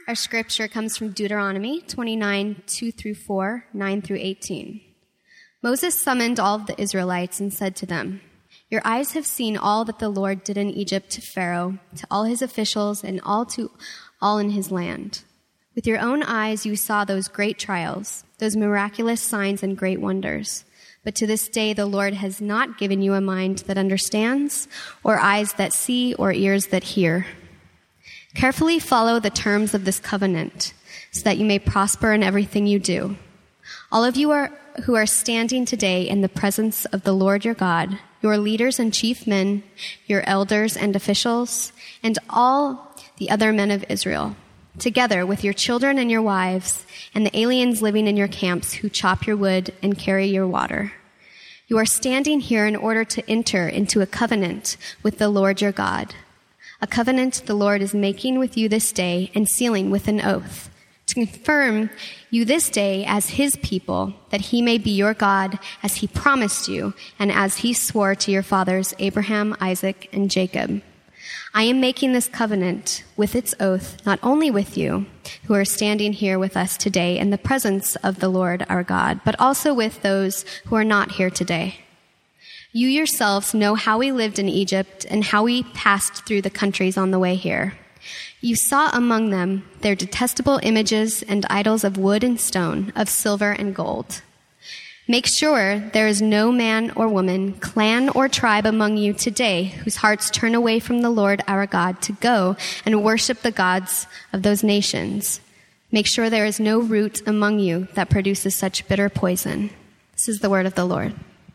Our scripture comes from Deuteronomy 29, 2 through 4, 9 through 18. Moses summoned all of the Israelites and said to them, "Your eyes have seen all that the Lord did in Egypt to Pharaoh, to all his officials, and all in his land. With your own eyes you saw those great trials, those miraculous signs and great wonders. But to this day the Lord has not given you a mind that understands, or eyes that see, or ears that hear. Carefully follow the terms of this covenant, so that you may prosper in everything you do. All of you who are standing today in the presence of the Lord your God, your leaders and chief men, your elders and officials, and all the other men of Israel, together with your children and your wives, and the aliens living in your camps who chop your wood and carry your water. You are standing here in order to enter into a covenant with the Lord your God, a covenant the Lord is making with you this day and sealing with an oath, to confirm you this day as his people, that he may be your God as he promised you and as he swore to your fathers Abraham, Isaac, and Jacob. I am making this covenant with its oath not only with you, who are standing here with us today in the presence of the Lord our God, but also with those who are not here today. You yourselves know how we lived in Egypt and how we passed through the countries on the way here. You saw among them their detestable images and idols of wood and stone, of silver and gold. Make sure there is no man or woman, clan or tribe among you today whose hearts turn away from the Lord our God to go and worship the gods of those nations. Make sure there is no root among you that produces such bitter poison." This is the word of the Lord.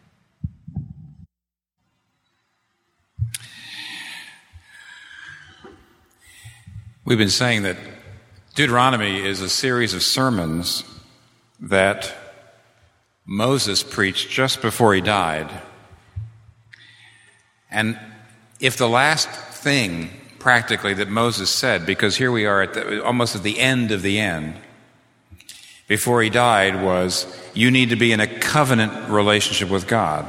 We've been saying that Deuteronomy is a series of sermons that Moses preached just before he died. And if the last thing, practically, that Moses said, because here we are almost at the end of the end, before he died was, you need to be in a covenant relationship with God.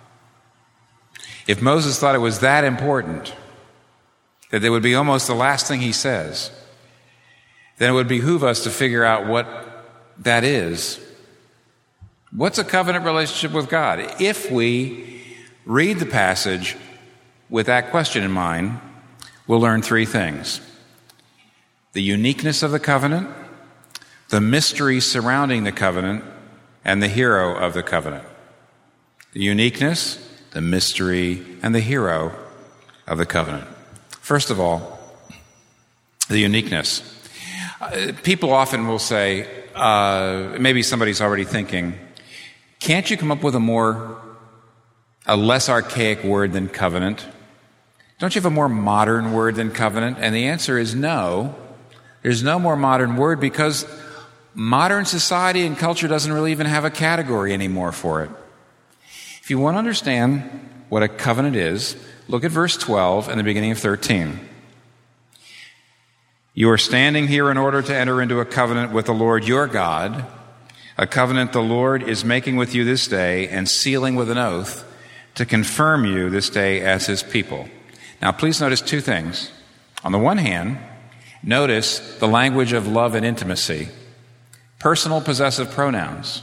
If Moses thought it was that important, that it would be almost the last thing he says, then it would behoove us to figure out what that is. What's a covenant relationship with God? If we read the passage with that question in mind, we'll learn three things: the uniqueness of the covenant, the mystery surrounding the covenant, and the hero of the covenant. The uniqueness, the mystery, and the hero of the covenant. First of all, the uniqueness. People often will say, maybe somebody's already thinking, can't you come up with a less archaic word than covenant? Don't you have a more modern word than covenant? And the answer is no. There's no more modern word because modern society and culture doesn't really even have a category anymore for it. If you want to understand what a covenant is, look at verse 12 and the beginning of 13. You are standing here in order to enter into a covenant with the Lord your God, a covenant the Lord is making with you this day and sealing with an oath to confirm you this day as his people. Now, please notice two things. On the one hand, notice the language of love and intimacy, personal possessive pronouns.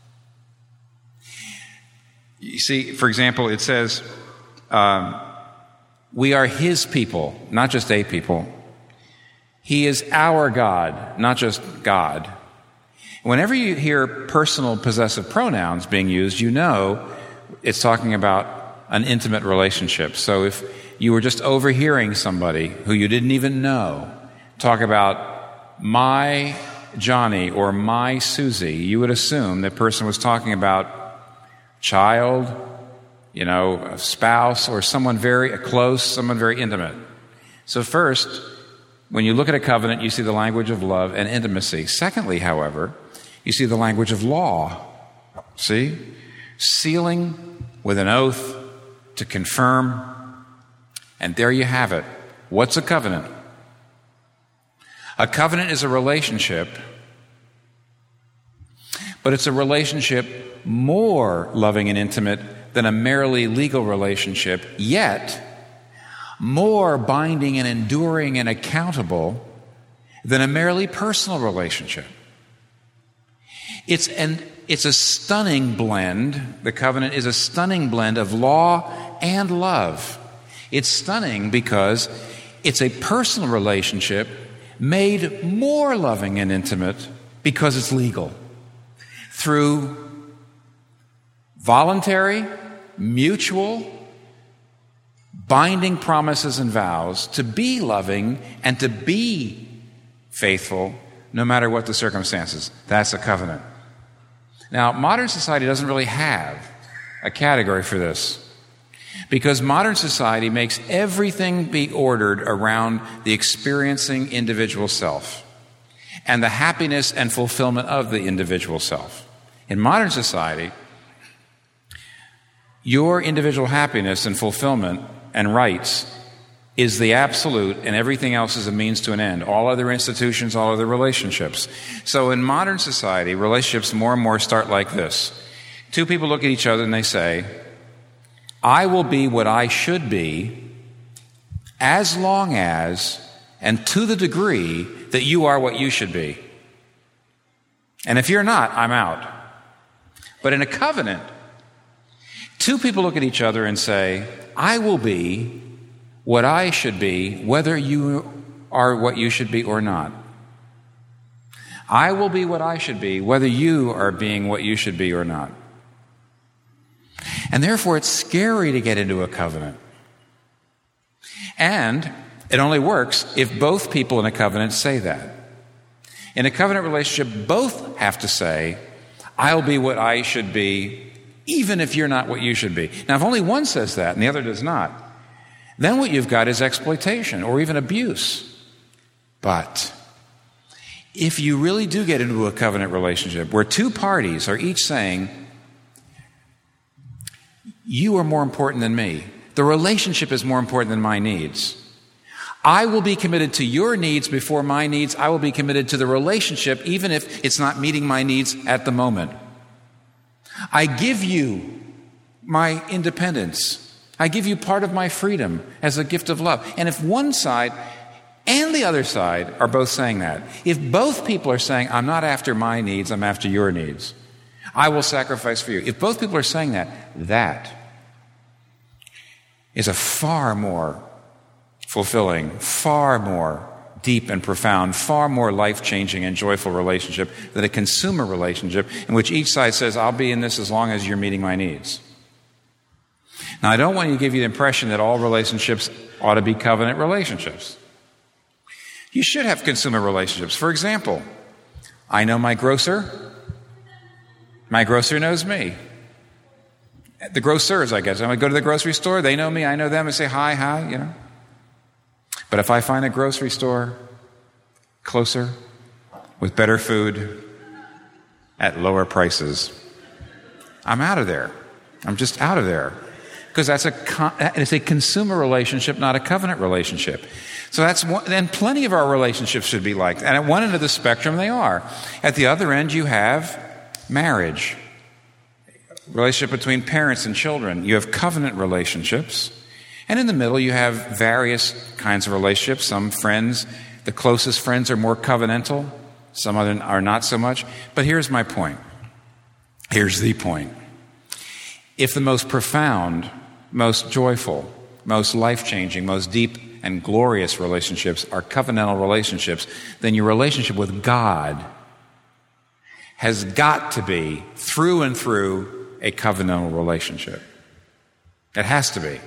You see, for example, it says, we are his people, not just a people. He is our God, not just God. Whenever you hear personal possessive pronouns being used, you know it's talking about an intimate relationship. So if you were just overhearing somebody who you didn't even know talk about my Johnny or my Susie, you would assume that person was talking about child, a spouse, or someone very close, someone very intimate. So first, when you look at a covenant, you see the language of love and intimacy. Secondly, however, you see the language of law. See? Sealing with an oath to confirm. And there you have it. What's a covenant? A covenant is a relationship, but it's a relationship more loving and intimate than a merely legal relationship, yet more binding and enduring and accountable than a merely personal relationship. It's a stunning blend. The covenant is a stunning blend of law and love. It's stunning because it's a personal relationship made more loving and intimate because it's legal. Through voluntary, mutual, binding promises and vows to be loving and to be faithful no matter what the circumstances. That's a covenant. Now, modern society doesn't really have a category for this because modern society makes everything be ordered around the experiencing individual self and the happiness and fulfillment of the individual self. In modern society, your individual happiness and fulfillment and rights is the absolute, and everything else is a means to an end. All other institutions, all other relationships. So in modern society, relationships more and more start like this. Two people look at each other and they say, I will be what I should be as long as and to the degree that you are what you should be. And if you're not, I'm out. But in a covenant, two people look at each other and say, I will be what I should be, whether you are what you should be or not. I will be what I should be, whether you are being what you should be or not. And therefore, it's scary to get into a covenant. And it only works if both people in a covenant say that. In a covenant relationship, both have to say, I'll be what I should be, even if you're not what you should be. Now, if only one says that and the other does not, then what you've got is exploitation or even abuse. But if you really do get into a covenant relationship where two parties are each saying, you are more important than me, the relationship is more important than my needs, I will be committed to your needs before my needs, I will be committed to the relationship even if it's not meeting my needs at the moment. I give you my independence. I give you part of my freedom as a gift of love. And if one side and the other side are both saying that, if both people are saying, I'm not after my needs, I'm after your needs, I will sacrifice for you. If both people are saying that, that is a far more fulfilling, far more deep and profound, far more life-changing and joyful relationship than a consumer relationship in which each side says, I'll be in this as long as you're meeting my needs. Now, I don't want to give you the impression that all relationships ought to be covenant relationships. You should have consumer relationships. For example, I know my grocer. My grocer knows me. The grocers, I guess. I go to the grocery store, they know me, I know them, and say hi, you know. But if I find a grocery store closer, with better food, at lower prices, I'm out of there. I'm just out of there. Because it's a consumer relationship, not a covenant relationship. So that's one, and plenty of our relationships should be like that. And at one end of the spectrum, they are. At the other end, you have marriage, relationship between parents and children. You have covenant relationships. And in the middle, you have various kinds of relationships. Some friends, the closest friends are more covenantal. Some other are not so much. But here's my point. Here's the point. If the most profound, most joyful, most life-changing, most deep and glorious relationships are covenantal relationships, then your relationship with God has got to be, through and through, a covenantal relationship. It has to be.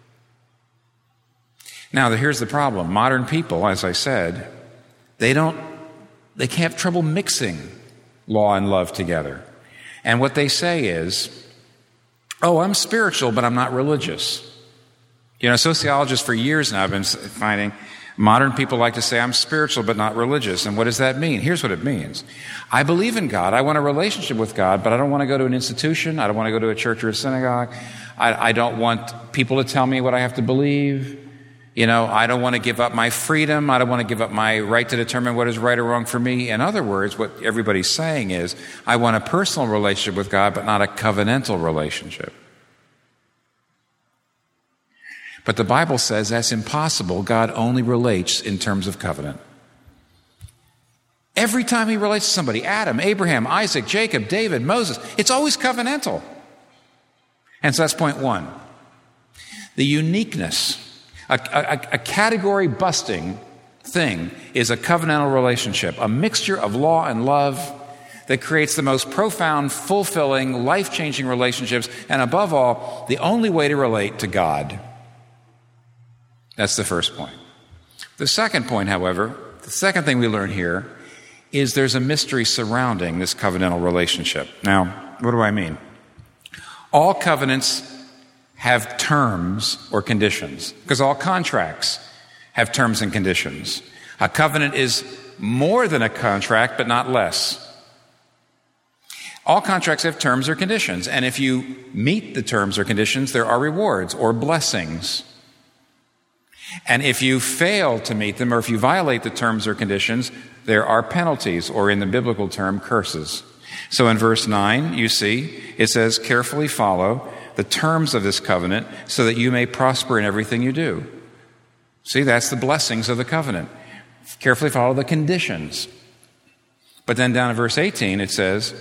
Now, here's the problem. Modern people, as I said, they can't have trouble mixing law and love together. And what they say is, oh, I'm spiritual, but I'm not religious. You know, sociologists for years now have been finding modern people like to say, I'm spiritual, but not religious. And what does that mean? Here's what it means. I believe in God. I want a relationship with God, but I don't want to go to an institution. I don't want to go to a church or a synagogue. I don't want people to tell me what I have to believe. You know, I don't want to give up my freedom. I don't want to give up my right to determine what is right or wrong for me. In other words, what everybody's saying is, I want a personal relationship with God, but not a covenantal relationship. But the Bible says that's impossible. God only relates in terms of covenant. Every time he relates to somebody, Adam, Abraham, Isaac, Jacob, David, Moses, it's always covenantal. And so that's point one. The uniqueness, a category-busting thing is a covenantal relationship, a mixture of law and love that creates the most profound, fulfilling, life-changing relationships, and above all, the only way to relate to God. That's the first point. The second point, however, the second thing we learn here is there's a mystery surrounding this covenantal relationship. Now, what do I mean? All covenants have terms or conditions, because all contracts have terms and conditions. A covenant is more than a contract, but not less. All contracts have terms or conditions, and if you meet the terms or conditions, there are rewards or blessings. And if you fail to meet them, or if you violate the terms or conditions, there are penalties, or in the biblical term, curses. So in verse 9, you see, it says, carefully follow the terms of this covenant so that you may prosper in everything you do. See, that's the blessings of the covenant. Carefully follow the conditions. But then down in verse 18, it says,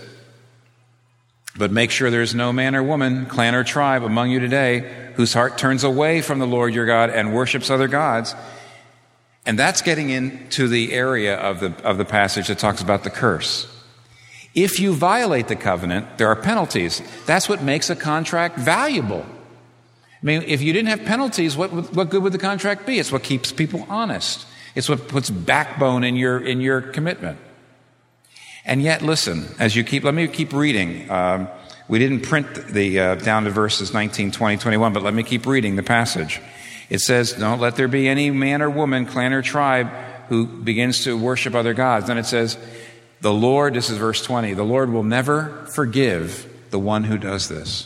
but make sure there is no man or woman, clan or tribe among you today whose heart turns away from the Lord your God and worships other gods. And that's getting into the area of the passage that talks about the curse. If you violate the covenant, there are penalties. That's what makes a contract valuable. I mean, if you didn't have penalties, what good would the contract be? It's what keeps people honest. It's what puts backbone in your commitment. And yet, listen, let me keep reading. We didn't print the down to verses 19, 20, 21, but let me keep reading the passage. It says, don't let there be any man or woman, clan or tribe who begins to worship other gods. Then it says, the Lord, this is verse 20, the Lord will never forgive the one who does this.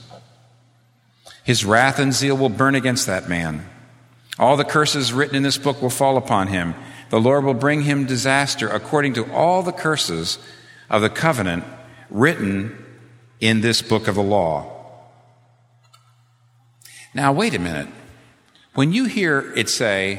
His wrath and zeal will burn against that man. All the curses written in this book will fall upon him. The Lord will bring him disaster according to all the curses of the covenant written in this book of the law. Now, wait a minute. When you hear God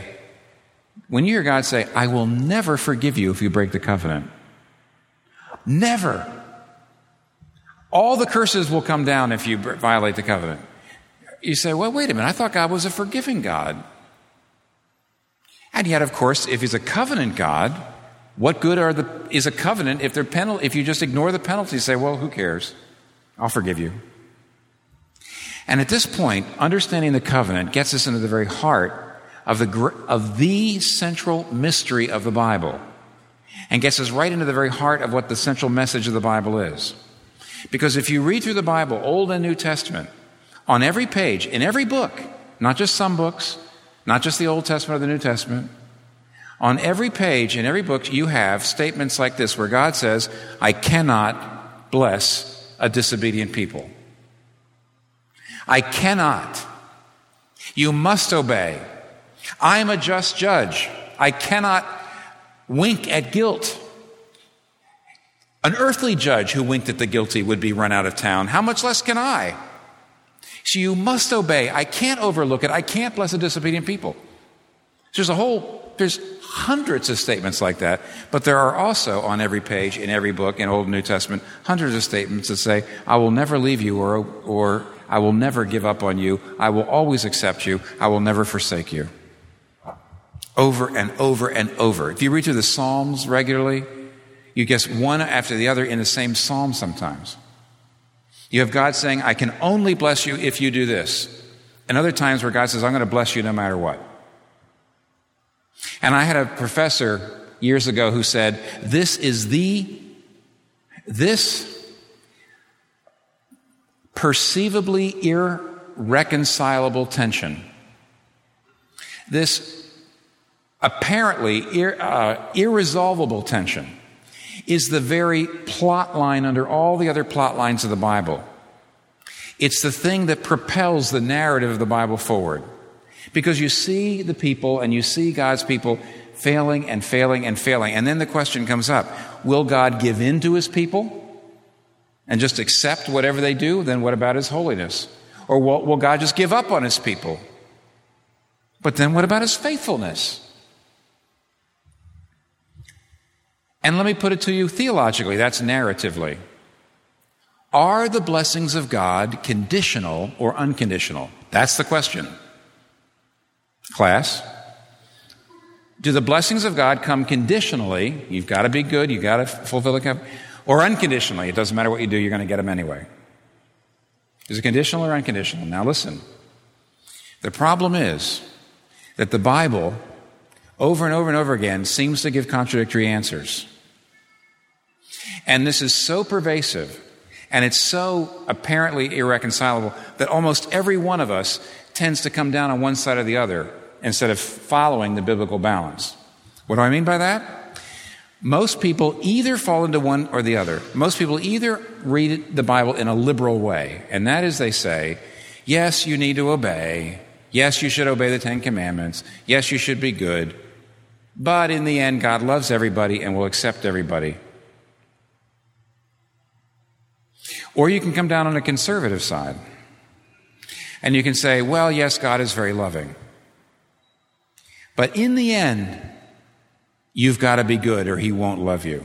say, I will never forgive you if you break the covenant. Never. All the curses will come down if you violate the covenant. You say, well, wait a minute. I thought God was a forgiving God. And yet, of course, if he's a covenant God, what good is a covenant if you just ignore the penalties? Say, well, who cares? I'll forgive you. And at this point, understanding the covenant gets us into the very heart of the central mystery of the Bible, and gets us right into the very heart of what the central message of the Bible is. Because if you read through the Bible, Old and New Testament, on every page, in every book, not just some books, not just the Old Testament or the New Testament, on every page, in every book, you have statements like this where God says, I cannot bless a disobedient people. I cannot. You must obey. I am a just judge. I cannot wink at guilt. An earthly judge who winked at the guilty would be run out of town. How much less can I? So you must obey. I can't overlook it. I can't bless a disobedient people. There's hundreds of statements like that, but there are also on every page, in every book, in Old and New Testament, hundreds of statements that say, I will never leave you or I will never give up on you. I will always accept you. I will never forsake you. Over and over and over. If you read through the Psalms regularly, you get one after the other in the same psalm sometimes. You have God saying, I can only bless you if you do this. And other times where God says, I'm going to bless you no matter what. And I had a professor years ago who said, this perceivably irreconcilable tension, this apparently irresolvable tension, is the very plot line under all the other plot lines of the Bible. It's the thing that propels the narrative of the Bible forward. Because you see the people and you see God's people failing and failing and failing. And then the question comes up, will God give in to his people and just accept whatever they do? Then what about his holiness? Or will God just give up on his people? But then what about his faithfulness? And let me put it to you theologically, that's narratively. Are the blessings of God conditional or unconditional? That's the question. Class, do the blessings of God come conditionally? You've got to be good, you've got to fulfill the covenant. Or unconditionally? It doesn't matter what you do, you're going to get them anyway. Is it conditional or unconditional? Now listen. The problem is that the Bible, over and over and over again, seems to give contradictory answers. And this is so pervasive, and it's so apparently irreconcilable, that almost every one of us tends to come down on one side or the other instead of following the biblical balance. What do I mean by that? Most people either fall into one or the other. Most people either read the Bible in a liberal way, and that is they say, yes, you need to obey. Yes, you should obey the Ten Commandments. Yes, you should be good. But in the end, God loves everybody and will accept everybody. Or you can come down on the conservative side. And you can say, well, yes, God is very loving. But in the end, you've got to be good or he won't love you.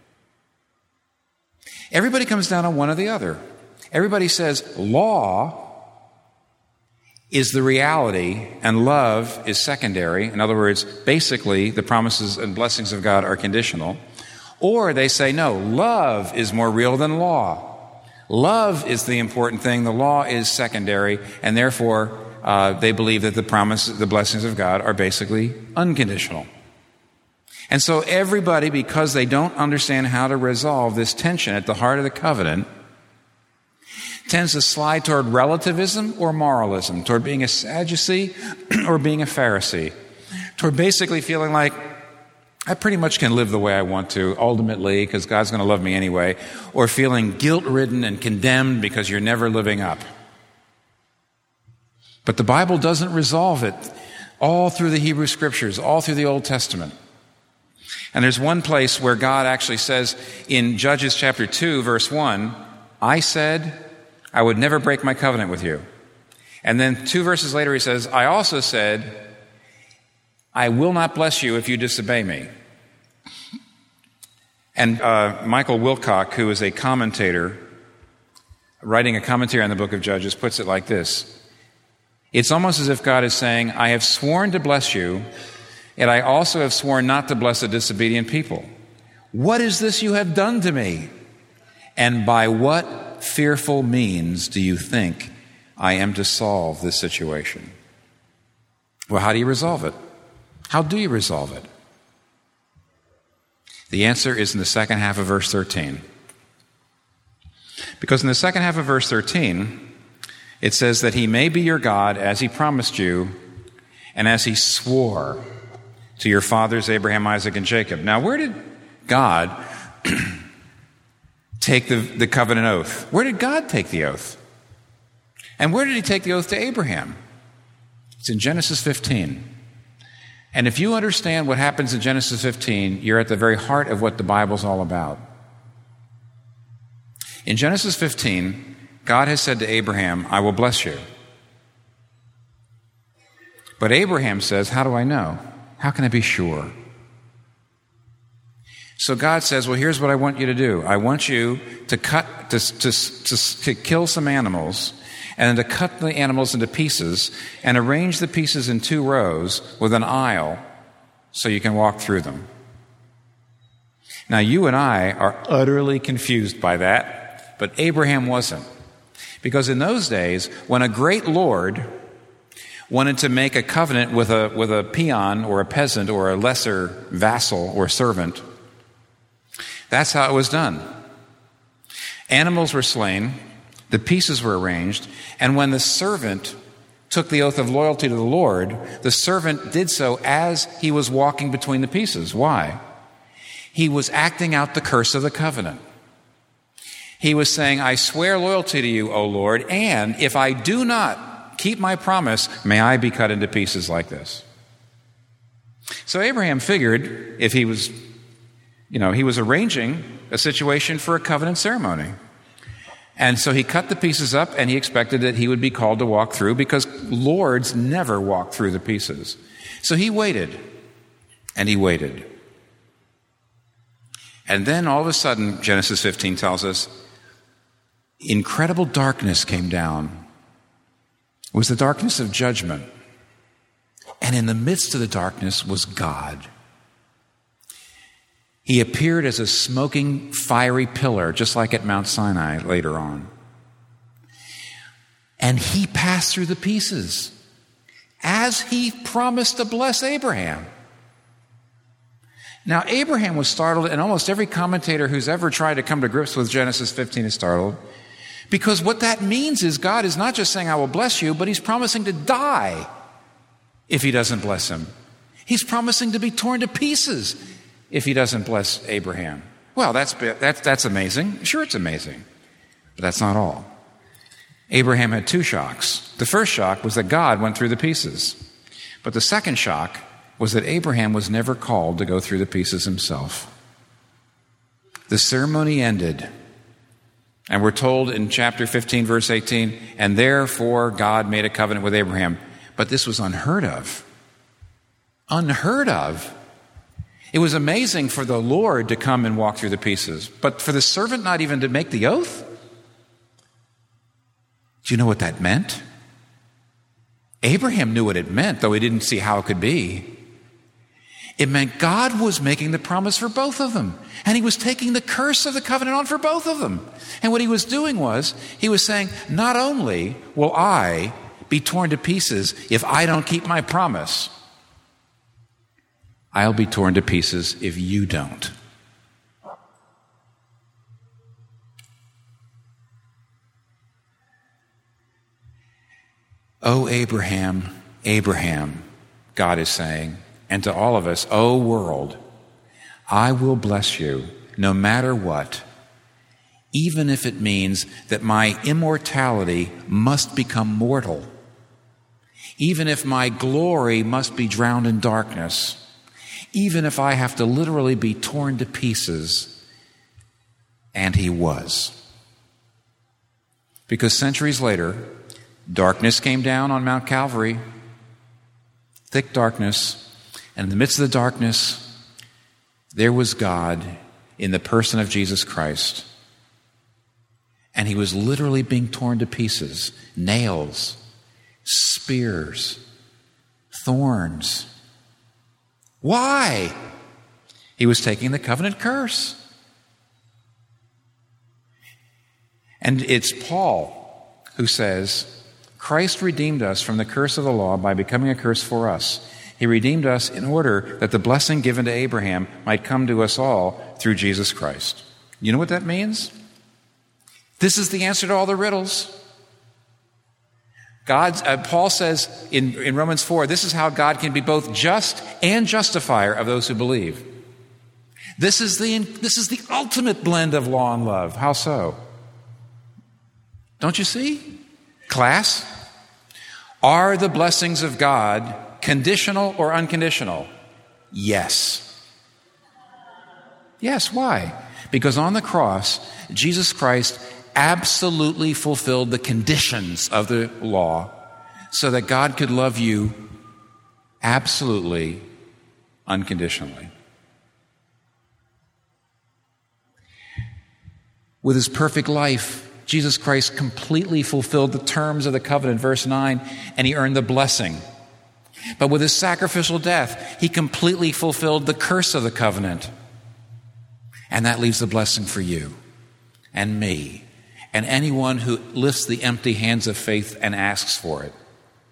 Everybody comes down on one or the other. Everybody says law is the reality and love is secondary. In other words, basically the promises and blessings of God are conditional. Or they say, no, love is more real than law. Love is the important thing. The law is secondary, and therefore they believe that the blessings of God are basically unconditional. And so everybody, because they don't understand how to resolve this tension at the heart of the covenant, tends to slide toward relativism or moralism, toward being a Sadducee or being a Pharisee, toward basically feeling like, I pretty much can live the way I want to, ultimately, because God's going to love me anyway, or feeling guilt-ridden and condemned because you're never living up. But the Bible doesn't resolve it all through the Hebrew Scriptures, all through the Old Testament. And there's one place where God actually says in Judges chapter 2, verse 1, I said I would never break my covenant with you. And then 2 verses later he says, I also said, I will not bless you if you disobey me. And Michael Wilcock, who is a commentator, writing a commentary on the book of Judges, puts it like this. It's almost as if God is saying, I have sworn to bless you, and I also have sworn not to bless a disobedient people. What is this you have done to me? And by what fearful means do you think I am to solve this situation? Well, how do you resolve it? How do you resolve it? The answer is in the second half of verse 13. Because in the second half of verse 13, it says that he may be your God as he promised you and as he swore to your fathers Abraham, Isaac, and Jacob. Now, where did God take the covenant oath? Where did God take the oath? And where did he take the oath to Abraham? It's in Genesis 15. And if you understand what happens in Genesis 15, you're at the very heart of what the Bible's all about. In Genesis 15, God has said to Abraham, I will bless you. But Abraham says, how do I know? How can I be sure? So God says, well, here's what I want you to do. I want you to kill some animals and then to cut the animals into pieces and arrange the pieces in 2 rows with an aisle so you can walk through them. Now, you and I are utterly confused by that, but Abraham wasn't. Because in those days, when a great lord wanted to make a covenant with a peon or a peasant or a lesser vassal or servant, that's how it was done. Animals were slain, the pieces were arranged, and when the servant took the oath of loyalty to the Lord, the servant did so as he was walking between the pieces. Why? He was acting out the curse of the covenant. He was saying, I swear loyalty to you, O Lord, and if I do not keep my promise, may I be cut into pieces like this. So Abraham figured if he was arranging a situation for a covenant ceremony. And so he cut the pieces up and he expected that he would be called to walk through because lords never walk through the pieces. So he waited and he waited. And then all of a sudden, Genesis 15 tells us, incredible darkness came down. It was the darkness of judgment. And in the midst of the darkness was God. He appeared as a smoking, fiery pillar, just like at Mount Sinai later on. And he passed through the pieces, as he promised to bless Abraham. Now, Abraham was startled, and almost every commentator who's ever tried to come to grips with Genesis 15 is startled, because what that means is God is not just saying, I will bless you, but he's promising to die if he doesn't bless him. He's promising to be torn to pieces if he doesn't bless Abraham. Well, that's amazing. Sure, it's amazing. But that's not all. Abraham had two shocks. The first shock was that God went through the pieces. But the second shock was that Abraham was never called to go through the pieces himself. The ceremony ended. And we're told in chapter 15, verse 18, and therefore God made a covenant with Abraham. But this was unheard of. Unheard of. It was amazing for the Lord to come and walk through the pieces, but for the servant not even to make the oath? Do you know what that meant? Abraham knew what it meant, though he didn't see how it could be. It meant God was making the promise for both of them, and he was taking the curse of the covenant on for both of them. And what he was doing was, he was saying, not only will I be torn to pieces if I don't keep my promise, I'll be torn to pieces if you don't. Oh, Abraham, Abraham, God is saying, and to all of us, oh world, I will bless you no matter what, even if it means that my immortality must become mortal, even if my glory must be drowned in darkness, even if I have to literally be torn to pieces. And he was. Because centuries later, darkness came down on Mount Calvary, thick darkness, and in the midst of the darkness, there was God in the person of Jesus Christ. And he was literally being torn to pieces. Nails, spears, thorns. Why? He was taking the covenant curse. And it's Paul who says, Christ redeemed us from the curse of the law by becoming a curse for us. He redeemed us in order that the blessing given to Abraham might come to us all through Jesus Christ. You know what that means? This is the answer to all the riddles. Paul says in Romans 4, this is how God can be both just and justifier of those who believe. This is the ultimate blend of law and love. How so? Don't you see? Class, are the blessings of God conditional or unconditional? Yes. Yes, why? Because on the cross, Jesus Christ absolutely fulfilled the conditions of the law so that God could love you absolutely, unconditionally. With his perfect life, Jesus Christ completely fulfilled the terms of the covenant, verse 9, and he earned the blessing. But with his sacrificial death, he completely fulfilled the curse of the covenant. And that leaves the blessing for you and me and anyone who lifts the empty hands of faith and asks for it.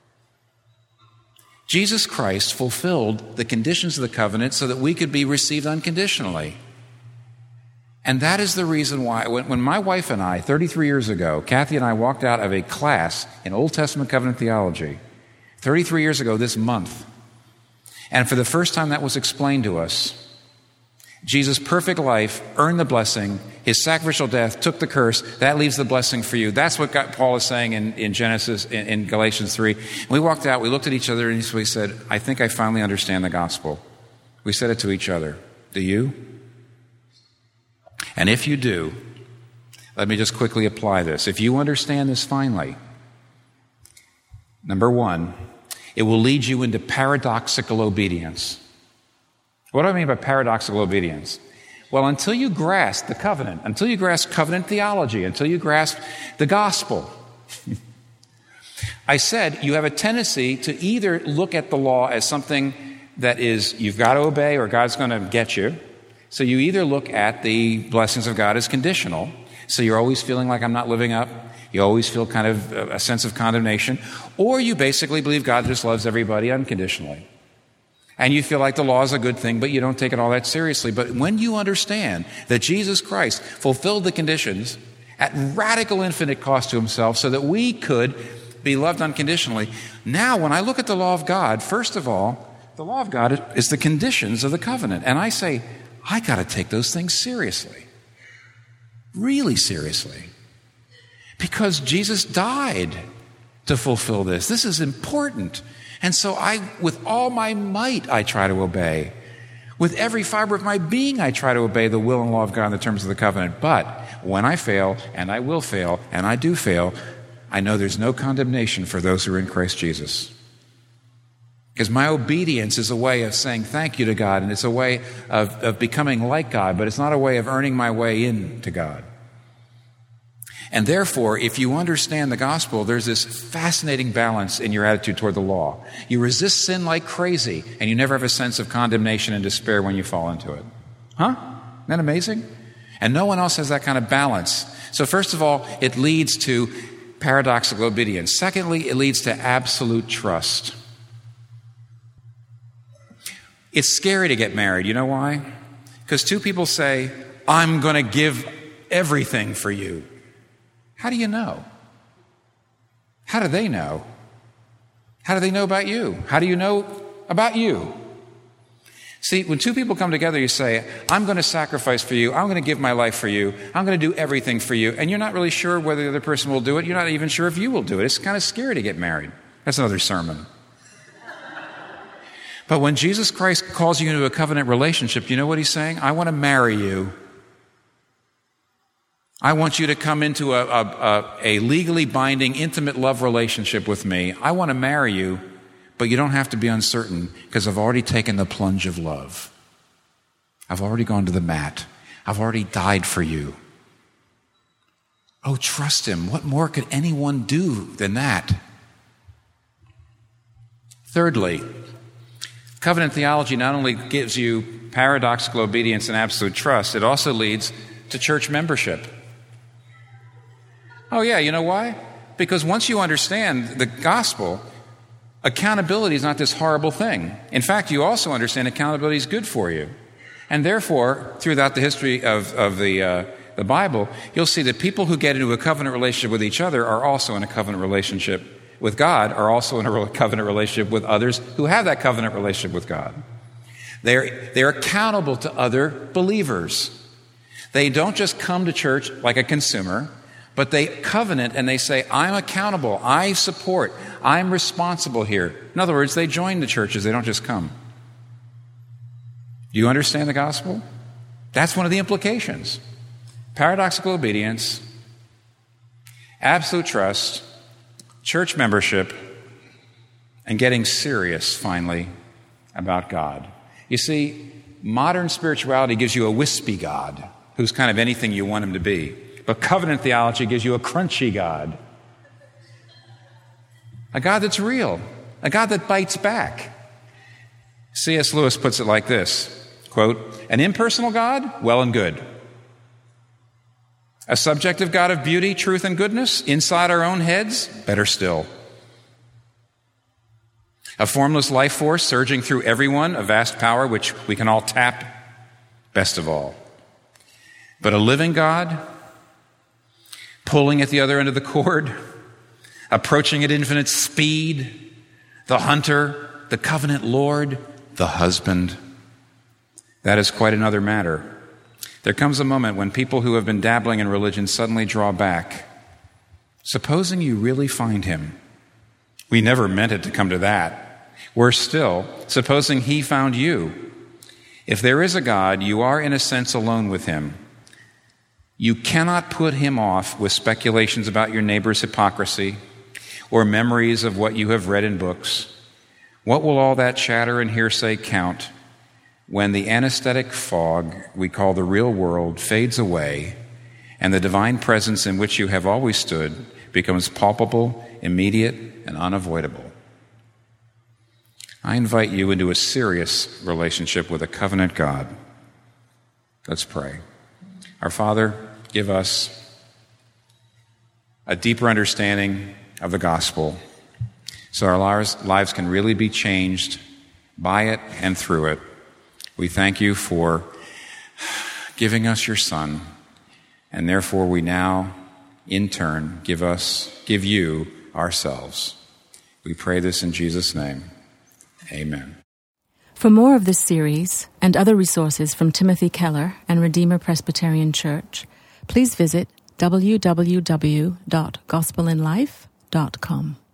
Jesus Christ fulfilled the conditions of the covenant so that we could be received unconditionally. And that is the reason why, when my wife and I, 33 years ago, Kathy and I walked out of a class in Old Testament covenant theology, 33 years ago this month, and for the first time that was explained to us, Jesus' perfect life earned the blessing. His sacrificial death took the curse. That leaves the blessing for you. That's what Paul is saying in Genesis, in Galatians 3. And we walked out, we looked at each other, and we said, I think I finally understand the gospel. We said it to each other. Do you? And if you do, let me just quickly apply this. If you understand this finally, number one, it will lead you into paradoxical obedience. What do I mean by paradoxical obedience? Well, until you grasp the covenant, until you grasp covenant theology, until you grasp the gospel, I said you have a tendency to either look at the law as something that is you've got to obey or God's going to get you. So you either look at the blessings of God as conditional, so you're always feeling like I'm not living up, you always feel kind of a sense of condemnation, or you basically believe God just loves everybody unconditionally. And you feel like the law is a good thing, but you don't take it all that seriously. But when you understand that Jesus Christ fulfilled the conditions at radical infinite cost to himself so that we could be loved unconditionally, now when I look at the law of God, first of all, the law of God is the conditions of the covenant. And I say, I got to take those things seriously. Really seriously. Because Jesus died to fulfill this. This is important. And so with all my might, I try to obey. With every fiber of my being, I try to obey the will and law of God in the terms of the covenant. But when I fail, and I will fail, and I do fail, I know there's no condemnation for those who are in Christ Jesus. Because my obedience is a way of saying thank you to God, and it's a way of becoming like God, but it's not a way of earning my way into God. And therefore, if you understand the gospel, there's this fascinating balance in your attitude toward the law. You resist sin like crazy, and you never have a sense of condemnation and despair when you fall into it. Huh? Isn't that amazing? And no one else has that kind of balance. So first of all, it leads to paradoxical obedience. Secondly, it leads to absolute trust. It's scary to get married. You know why? Because two people say, I'm going to give everything for you. How do you know? How do they know? How do they know about you? How do you know about you? See, when two people come together, you say, I'm going to sacrifice for you. I'm going to give my life for you. I'm going to do everything for you. And you're not really sure whether the other person will do it. You're not even sure if you will do it. It's kind of scary to get married. That's another sermon. But when Jesus Christ calls you into a covenant relationship, you know what he's saying? I want to marry you. I want you to come into a legally binding, intimate love relationship with me. I want to marry you, but you don't have to be uncertain because I've already taken the plunge of love. I've already gone to the mat. I've already died for you. Oh, trust him. What more could anyone do than that? Thirdly, covenant theology not only gives you paradoxical obedience and absolute trust, it also leads to church membership. Oh yeah, you know why? Because once you understand the gospel, accountability is not this horrible thing. In fact, you also understand accountability is good for you. And therefore, throughout the history of the Bible, you'll see that people who get into a covenant relationship with each other are also in a covenant relationship with God, are also in a covenant relationship with others who have that covenant relationship with God. They're accountable to other believers. They don't just come to church like a consumer, but they covenant and they say, I'm accountable, I support, I'm responsible here. In other words, they join the churches, they don't just come. Do you understand the gospel? That's one of the implications. Paradoxical obedience, absolute trust, church membership, and getting serious, finally, about God. You see, modern spirituality gives you a wispy God who's kind of anything you want him to be. But covenant theology gives you a crunchy God. A God that's real. A God that bites back. C.S. Lewis puts it like this, quote, an impersonal God? Well and good. A subjective God of beauty, truth, and goodness inside our own heads? Better still. A formless life force surging through everyone, a vast power which we can all tap? Best of all. But a living God, pulling at the other end of the cord, approaching at infinite speed, the hunter, the covenant Lord, the husband. That is quite another matter. There comes a moment when people who have been dabbling in religion suddenly draw back. Supposing you really find him. We never meant it to come to that. Worse still, supposing he found you. If there is a God, you are in a sense alone with him. You cannot put him off with speculations about your neighbor's hypocrisy or memories of what you have read in books. What will all that chatter and hearsay count when the anesthetic fog we call the real world fades away and the divine presence in which you have always stood becomes palpable, immediate, and unavoidable. I invite you into a serious relationship with a covenant God. Let's pray. Our Father, give us a deeper understanding of the gospel so our lives can really be changed by it and through it. We thank you for giving us your Son, and therefore we now, in turn, give you ourselves. We pray this in Jesus' name. Amen. For more of this series and other resources from Timothy Keller and Redeemer Presbyterian Church, please visit www.gospelinlife.com.